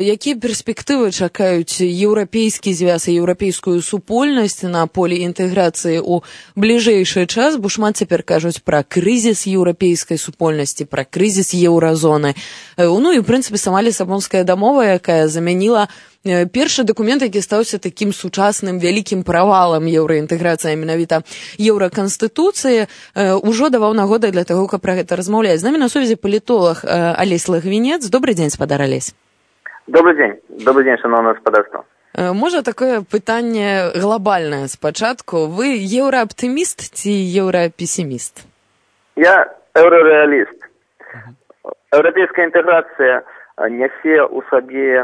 Якія перспектывы чакаюць еўрапейскі звяз і еўрапейскую супольнасць на полі інтэграцыі ў бліжэйшы час? Бо шмат цяпер кажуць пра крызіс еўрапейскай супольнасці, пра крызіс еўразоны. Ну і, ў прынцыпе, сама Лісабонская дамова, якая замяніла першы дакумент, які стаўся такім сучасным вялікім правалам еўраінтэграцыі, менавіта еўраканстытуцыі, ужо даваў нагоды для таго, каб пра гэта размаўляць. З намі на сувязі палітолог Алесь Лагвінец. Добрый дзень, спадар Алесь. Добрый день, шановное господарство. Можа такое пытанне глобальнае спачатку. Вы еўрааптыміст ці еўрапесіміст? Я еўрарэаліст. Еўрапейская інтэграцыя нясе ў сабе,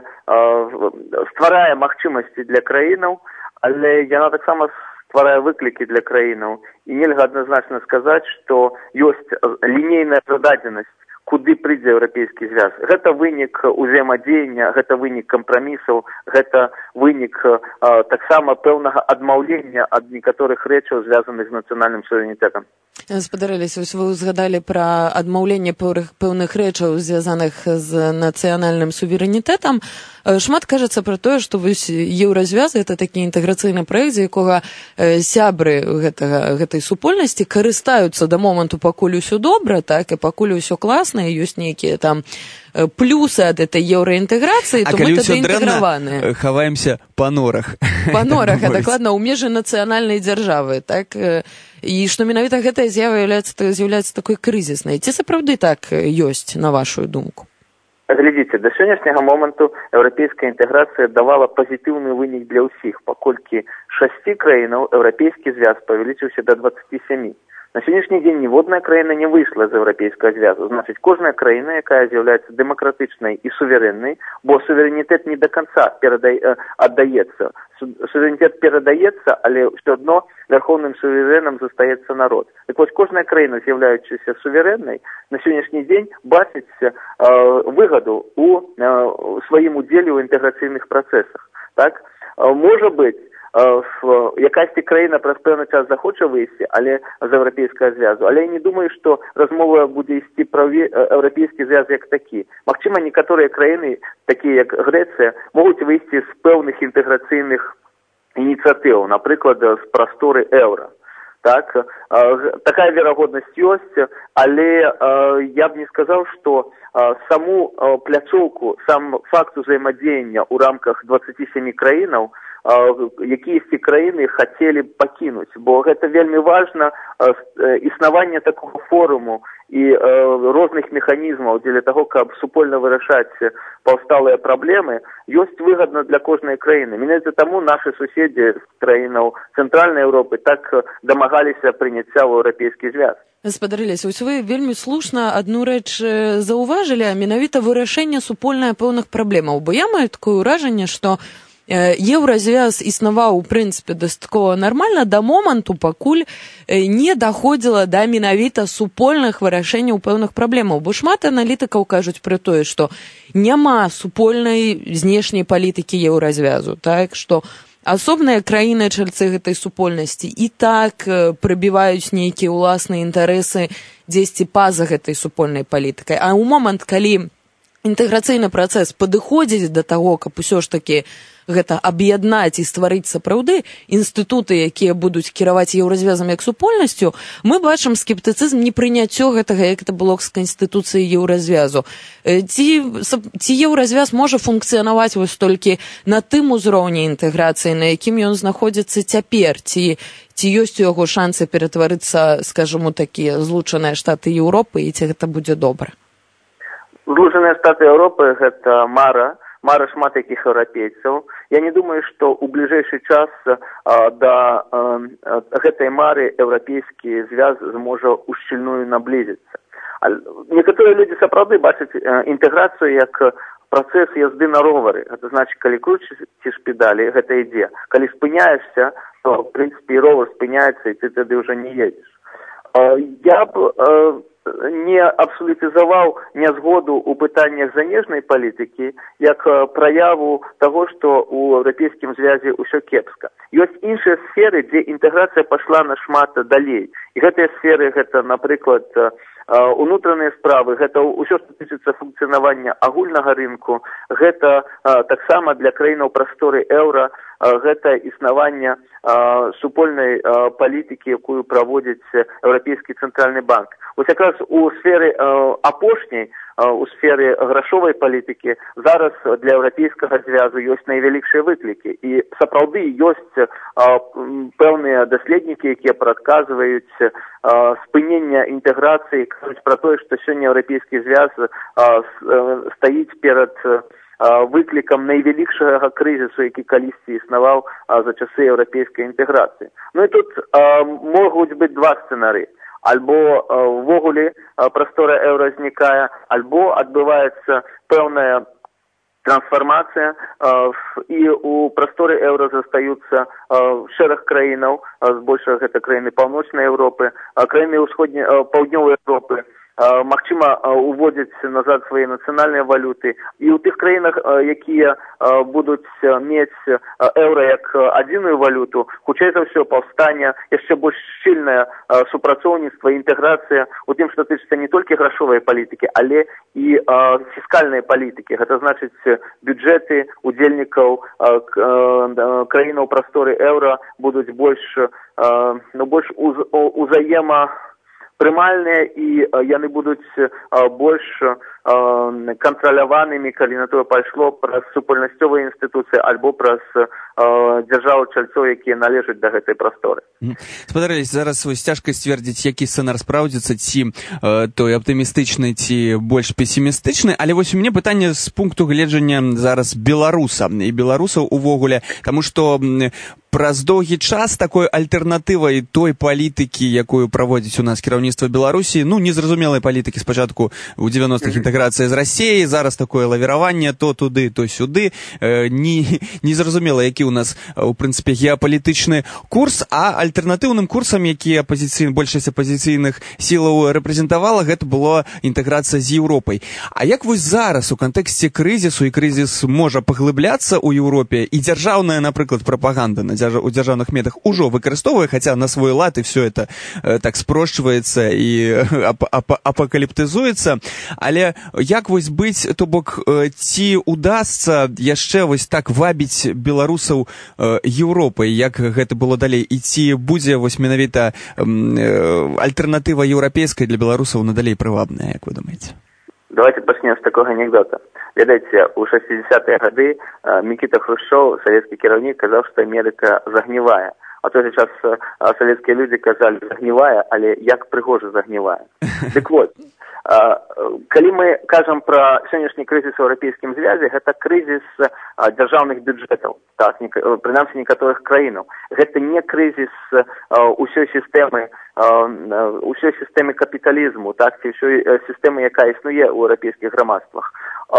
стварае магчымасці для краінаў, але яна таксама стварае выклікі для краінаў. І нельга адназначна сказаць, што ёсць лінейная зададзенасць, куды прыйдзе еўрапейскі звяз. Гэта вынік узаемадзеяння, гэта вынік кампрамісаў, гэта вынік таксама пэўнага адмаўлення ад некаторых рэчаў, звязаных з нацыянальным суверэнітэтам. Спадар Алесь, вы узгадалі пра адмаўленне пэўных рэчаў, звязаных з нацыянальным суверэнітэтам. Шмат кажацца пра тое, што еўразвяз — гэта такі інтэграцыйны праект, з якога сябры гэтай супольнасці карыстаюцца да моманту, пакуль усё добра, так, і пакуль усё класна, і ёсць нейкія там плюсы ад этой еўраінтэграцыі, то мы тады інтэграваныя. Хаваемся па норах. Па норах, а дакладна, ў межы нацыянальнай дзяржавы, так? І што менавіта гэтая з'ява з'яўляецца такой крызіснай. Ці сапраўды так ёсць, на вашу думку? Глядзіце, да сённяшняга моманту еўрапейская інтэграцыя давала пазітыўны вынік для ўсіх, паколькі 6 краінаў еўрапейскі звяз павялічыўся да 27. На сённяшні дзень ніводная краіна не выйшла з еўрапейскага звязу. Значыць, кожная краіна, якая з'яўляецца дэмакратычнай і суверэннай, бо суверэнітэт не да канца аддаецца. Суверэнітэт перадаецца, але ўсё адно вярхоўным суверэнам застаецца народ. Так вось, кожная краіна, з'яўляючыся суверэннай, на сённяшні дзень бачыць выгаду ў сваім удзеле ў інтэграцыйных працэсах. Так? Можа быць, якасьці краіна праз пэўны час захоча выйсці, але з еўрапейскага звязу. Але я не думаю, што размова будзе ісці пра еўрапейскі звяз як такі. Магчыма, некаторыя краіны, такія як Грэцыя, могуць выйсці з пэўных інтэграцыйных ініцыятыў, напрыклад, з прасторы еўра. Так, такая верагоднасць ёсць, але я б не сказаў, што саму пляцоўку, сам факт узаемадзеяння ў рамках 27 краінаў якіясьці краіны хацелі б пакінуць, бо гэта вельмі важна, існаванне такого форуму і розных механізмаў для таго, каб супольна вырашаць паўсталыя праблемы, ёсць выгадна для кожнай краіны. Менавіта таму нашы суседзі з краінаў Цэнтральнай Еўропы так дамагаліся прыняцця ў еўрапейскі звяз. Спадар Алесь, вы вельмі слушна адну рэч заўважылі, а менавіта вырашэнне супольнае пэўных праблемаў. Бо я маю такое ўражанне, што еўразвяз існаваў, у прынцыпе, дастаткова нармальна да моманту, пакуль не даходзіла да менавіта супольных вырашэнняў пэўных праблемаў. Бо шмат аналітыкаў кажуць пра тое, што няма супольнай знешняй палітыкі еўразвязу, так, што асобныя краіны чальцы гэтай супольнасці і так прыбіваюць нейкія ўласныя інтарэсы дзесьці па-за гэтай супольнай палітыкай. А ў момант, калі інтэграцыйны працэс падыходзіць да таго, каб усё ж такі гэта аб'яднаць і стварыць сапраўды інстытуты, якія будуць кіраваць еўразвязам як супольнасцю, мы бачым скептыцызм непрыняццё гэтага, як это было з канстытуцыяй еўразвязу. Ці еўразвяз можа функцыянаваць вось толькі на тым узроўні інтэграцыі, на якім ён знаходзіцца цяпер? Ці ёсць у яго шансы ператварыцца, скажам, у такія злучаныя штаты Еўропы, і ці гэта будзе добра? Злучаныя штаты Еўропы — гэта мара шмат якіх еўрапейцаў. Я не думаю, што ў бліжэйшы час да гэтай мары еўрапейскі звяз зможа ўшчыльную наблізіцца. Некаторыя людзі сапраўды бачаць інтэграцыю як працэс язды на ровары. Гэта значыць, калі кручыш педалі, гэта ідзе. Калі спыняешся, то, в прынцыпе, і ровар спыняецца, і ты тады ўжо не едзеш. Я б не абсалютызаваў нязгоду ў пытаннях замежнай палітыкі як праяву таго, што ў еўрапейскім звязе ўсё кепска. Ёсць іншыя сферы, дзе інтэграцыя пайшла нашмат далей. І гэтыя сферы — гэта, напрыклад, унутраныя справы, гэта ўсё, што тычыцца функцыянавання агульнага рынку, гэта таксама для краінаў прасторы еўра, гэта існаванне супольнай палітыкі, якую праводзіць Еўрапейскі цэнтральны банк. Вось якраз у сферы апошняй, у сферы грашовай палітыкі зараз для Еўрапейскага звязу ёсць найвялікшыя выклікі. І сапраўды ёсць пэўныя даследнікі, якія прадказваюць спынення інтэграцыі, кажуць пра тое, што сёння Еўрапейскі звяз стаіць перад выклікам найвялікшага крызісу, які калісьці існаваў за часы еўрапейскай інтэграцыі. Ну і тут могуць быць два сцэнарыі. Альбо ввогуле прастора еўра знікае, альбо адбываецца пэўная трансфармацыя, і у прасторы еўра застаюцца шэраг краінаў, збольшага гэта краіны паўночнай Еўропы, краіны паўднёвай Еўропы, магчыма, уводзяць назад свае нацыянальныя валюты. І ў тых краінах, якія будуць мець еўра як адзіную валюту, хутчэй за ўсё паўстане яшчэ больш шчыльнае супрацоўніцтва, інтэграцыя у тым, што тычыцца не толькі грашовай палітыкі, але і фіскальнай палітыкі. Гэта значыць, бюджэты удзельнікаў краінаў прасторы еўра будуць больш узаемапрымальныя, і яны будуць больш кантраляванымі, калі на тое пайшло, праз супольнасцовыя інстытуцыі альбо праз дзяржавы-чальцоў, якія належаць да гэтай прасторы. Спадарылись, зараз вось цяжка сцвердзіць, які сцэнар спраўдзіцца, ці той аптымістычны, ці больш песімістычны, але вось у мяне пытанне з пункту гледжання зараз беларуса і беларусаў увогуле, таму што праз доўгі час такой альтэрнатывай той палітыкі, якую праводзіць у нас кіраўніцтва Беларусі, незразумелай палітыкі спачатку у 90-х інтэграцыя з Расіяй, зараз такое лавіраванне то туды, то сюды, незразумела, які у нас, у прынцыпе, геапалітычны курс, а альтэрнатыўным курсам, які большасць апазіцыйных сілаў рэпрэзентавала, гэта была інтэграцыя з Еўропай. А як вось зараз у кантэксце крызісу, і крызіс можа паглыбляцца ў Еўропе, і дзяржаўная, напрыклад, прапаганда у дзяржаўных медах ужо выкарыстоўвае, хаця на свой лад, і все это так спрошчваецца і апакаліптызуецца, але як вось быць, то бок, ці удасца яшчэ вось так вабіць беларусаў Еўропай, як гэта было далей, і ці будзе вось менавіта альтэрнатыва еўрапейская для беларусаў надалей прывабная, як вы думаеце? Давайте пачнем з такога анекдота. Ведаеце, у 60-е гады Мікіта Хрушчоў, савецкі кіраўнік, казаў, што Амерыка загнівае. А той же час савецкія людзі казалі загнівае, але як прыгожа загнівае. Дык вот, калі мы кажам пра сённяшні крызіс у еўрапейскім звязе, гэта крызіс дзяржаўных бюджэтаў, так, прынамсі некаторых краінаў. Гэта не крызіс усёй сістэмы капіталізму, так, ці ўсёй сістэмы, якая існуе ў еўрапейскіх грамадствах.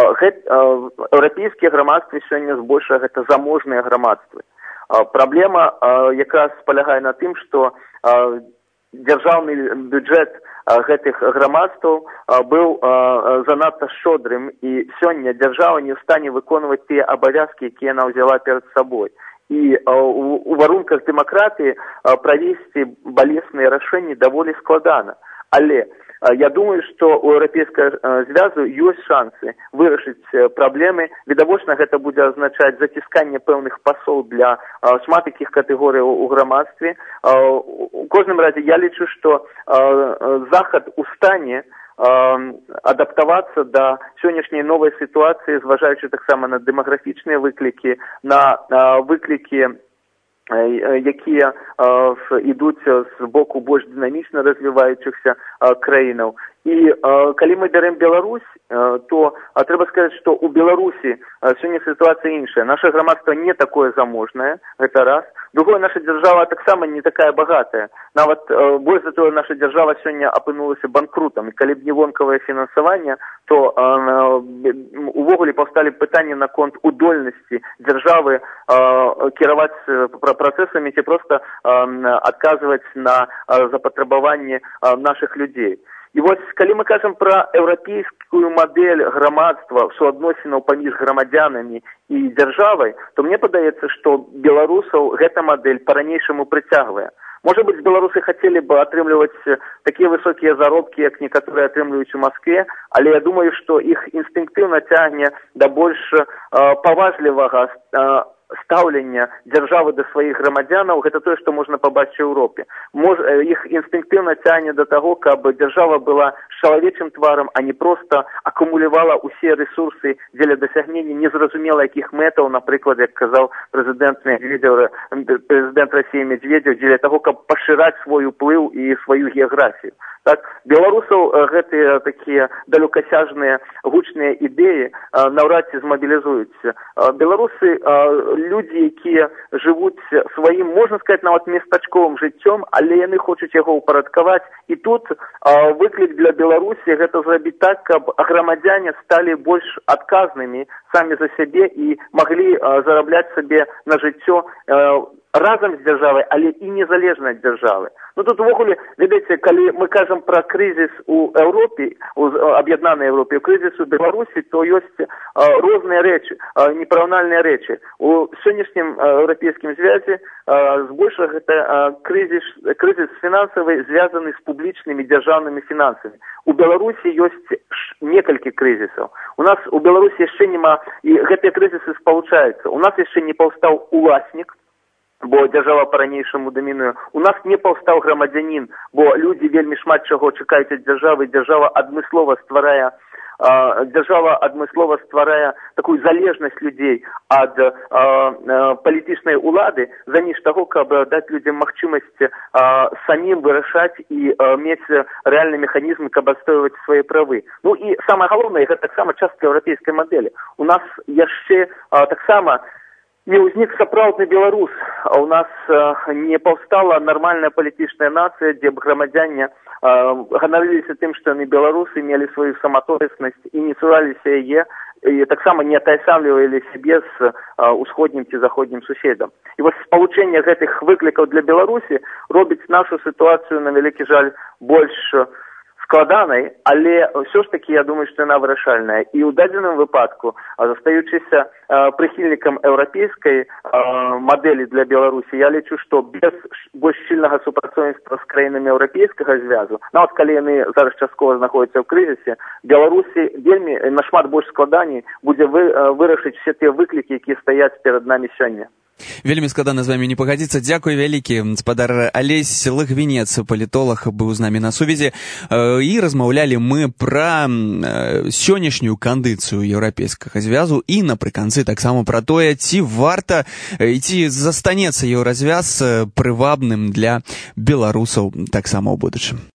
Еўрапейскія грамадствы сёння збольшага гэта заможныя грамадствы. Праблема якраз палягае на тым, што дзяржаўны бюджэт гэтых грамадстваў быў занадта шчодрым, і сёння дзяржава не ў стане выконваць тыя абавязкі, якія яна ўзяла перад сабой. І у варунках дэмакратыі правесці балесныя рашэнні даволі складана. Але я думаю, што у еўрапейскага звязу ёсць шансы вырашыць праблемы. Відавочна, гэта будзе азначаць зацісканне пэўных пасоў для шмат якіх катэгорый у грамадстве. У кожным разе я лічу, што Захад у стане адаптавацца да сённяшняй новай сітуацыі, зважаючы таксама на дэмаграфічныя выклікі, на выклікі, якія ідуць з боку больш дынамічна развіваючыхся краінаў. І калі мы бярэм Беларусь, то трэба сказаць, што ў Беларусі сёння сітуацыя іншая. Наша грамадства не такое заможнае, гэта раз. Другое, наша дзяржава таксама не такая багатая. Нават больш за тое, наша дзяржава сёння апынулася банкрутам. І калі б не вонкавае фінансаванне, то увогуле паўсталі пытанні наконт удольнасці дзяржавы кіраваць працэсамі ці проста адказваць на запатрабаванні нашых людзей. І вось, калі мы кажам пра еўрапейскую мадэль грамадства, суадносінаў паміж грамадзянамі і дзяржавай, то мне падаецца, што беларусаў гэта мадэль па-ранейшаму прыцягвае. Можа быць, беларусы хацелі бы атрымліваць такія высокія заробкі, як некаторыя атрымліваюць у Маскве, але я думаю, што іх інстынктыўна цягне да больш паважлівага стаўлення дзяржавы да сваіх грамадзянаў. Гэта тое, што можна пабачыць у Еўропе. Іх інстынктыўна цягне да таго, каб дзяржава была з чалавечым тварам, а не проста акумулявала ўсе рэсурсы дзеля дасягнення незразумела якіх мэтаў, напрыклад, як казаў прэзідэнт Расіі Медведзеў, дзеля таго, каб пашыраць свой уплыў і сваю геаграфію. Так, беларусаў гэтыя такія далёкасяжныя гучныя ідэі наўрад ці змабілізуюць. Беларусы людзі, якія жывуць сваім, можна сказаць, нават местачковым жыццём, але яны хочуць яго ўпарадкаваць. І тут выклік для Беларусі гэта зрабіць так, каб грамадзяне сталі больш адказнымі самі за сябе і маглі зарабляць сабе на жыццё разам з дзяржавай, але і незалежна ад дзяржавы. Ну тут увогуле, ведаеце, калі мы кажам пра крызіс у Еўропе, у аб'яднанай Еўропе, крызіс у Беларусі, то ёсць розныя рэчы, непараўнальныя рэчы. У сённяшнім еўрапейскім звязе збольшага гэта крызіс фінансавы звязаны з публічнымі дзяржаўнымі фінансамі. У Беларусі ёсць некалькі крызісаў. У нас у Беларусі яшчэ няма, і гэтыя крызісы спалучаюцца. У нас яшчэ не паўстаў уласнік, бо дзяржава па-ранейшаму дамінуе. У нас не паўстаў грамадзянін, бо людзі вельмі шмат чаго чакаюць ад дзяржавы. Дзяржава адмыслова стварае такую залежнасць людзей ад палітычнай улады замест таго, каб даць людзям магчымасць самім вырашаць і мець рэальны механізм, каб адстойваць свае правы. Ну і самае галоўнае, гэта таксама частка еўрапейскай мадэлі. У нас яшчэ таксама не ўзнік сапраўдны беларус, а ў нас не паўстала нармальная палітычная нацыя, дзе б грамадзяне ганарыліся тым, што яны беларусы, мелі сваю саматоеснасць і не цураліся яе, і таксама не атаясамлівалі сябе з усходнім ці заходнім суседам. І вось спалучэнне гэтых выклікаў для Беларусі робіць нашу сітуацыю, на вялікі жаль, больш складанай, але ўсё ж такі, я думаю, што яна вырашальная. І ў дадзеным выпадку, застаючыся прыхільнікам еўрапейскай мадэлі для Беларусі, я лічу, што без больш шчыльнага супрацоўніцтва з краінамі еўрапейскага звязу, нават калі яны зараз часткова знаходзяцца ў крызісе, Беларусі вельмі нашмат больш складаней будзе вырашыць все тыя выклікі, якія стаяць перад намі сёння. Вельмі складана з вамі не пагадзіцца. Дзякуй вялікі, гаспадар Алесь Лагвінец, палітолог, быў з намі на сувязі. І размаўлялі мы пра сённяшнюю кандыцыю еўрапейскага звязу і напрыканцы таксама пра тое, ці варта і ці застанецца еўразвяз прывабным для беларусаў таксама ў будучым.